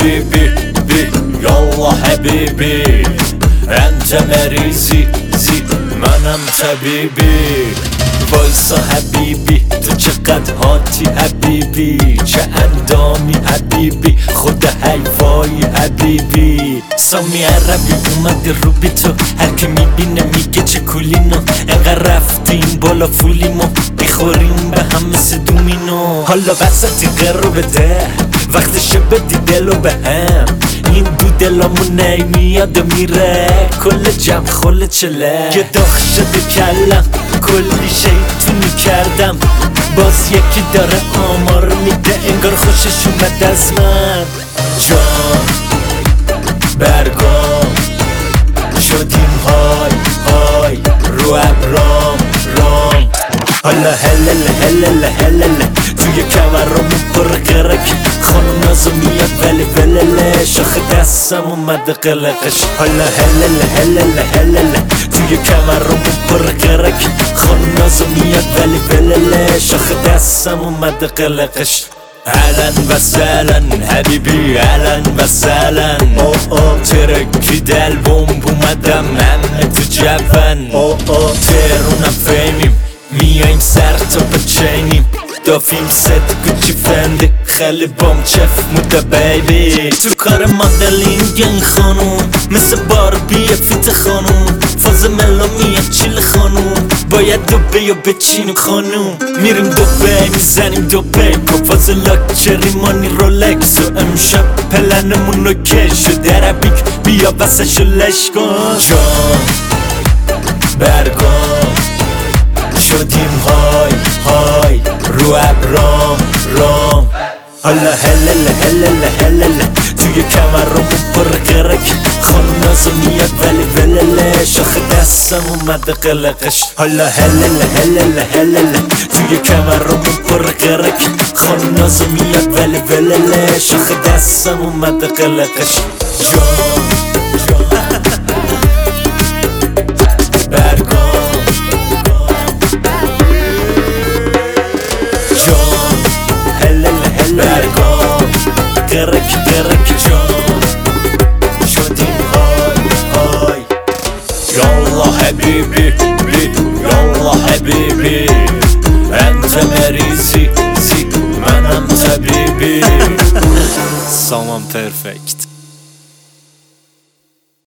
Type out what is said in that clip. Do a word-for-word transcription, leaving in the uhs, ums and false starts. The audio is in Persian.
حبيبي بي يلا حبيبي انت مريضي زي منم طبیبی وایسا حبیبی تو چقدر هاتی حبیبی چه اندامی حبیبی خود حیوایی حبیبی سامی عربی اومده رو بی تو هر که میبینه میگه چه کولینو انقدر رفتیم بالا فولیمو بیخوریم به هم مثل دومینو حالا وسطی قرار بده وقتشه بدی دلو به هم این دو دلامون نمیاد و میره کل جمع خل چله یه داغ شده کلم کلی شیطونی کردم باز یکی داره آمار میده انگار خوشش اومد از من جان برگام شدیم های های رو ابرام رام حالا هلل هلل هلل توی کمرامون پر قرک خانم نازو میاد ولی ولله شاخ دستم اومده قلقش حالا هلل هلل هلل توی کمرامون پر قرک خانم نازو میاد ولی ولله شاخ دستم اومده قلقش اهلا و سهلا حبیبی اهلا و سهلا او او ترکی دل بومب اومدم همه تو جوان او او ترونم فیمیم میایم سر تا بچینیم دافیم ست گوچی فنده خیلی بام چف موده بیبی تو کار مدلینگ این خانوم مثل باربی فیت خانوم فاز ملا میاد چیل خانوم باید دوبه یا بچینیم خانوم میریم دوبه میزنیم دوبه کفاز لاکچری مانی رولکس و امشب پلنمون اوکی شده عربیک بیا بسشو لش کن جان برگام شدیم های های رو ابرام رام حالا هلل هلل هلل توی کمرامون پر قرک خانم نازو میاد ولی ولله شاخ دستم اومده قلقش حالا هلل هلل هلل توی کمرامون پر قرک خانم نازو میاد ولی ولله شاخ دستم اومده قلقش جان قرک قرک جان شدیم های های یالا حبیبی بی یالا حبیبی انت مریضی زی منم طبیبی سامان پرفکت